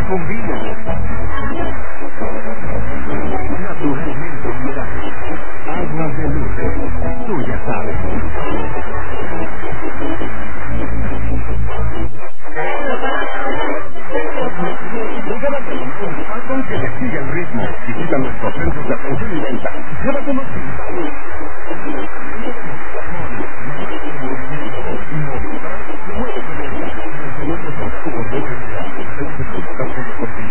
combina. Naturalmente milaje. Aguas de Lourdes, tú ya sabes. Llévate un patrón que le sigue el ritmo. Visita nuestros centros de atención y venta. Llévate unos cristales. Muévete.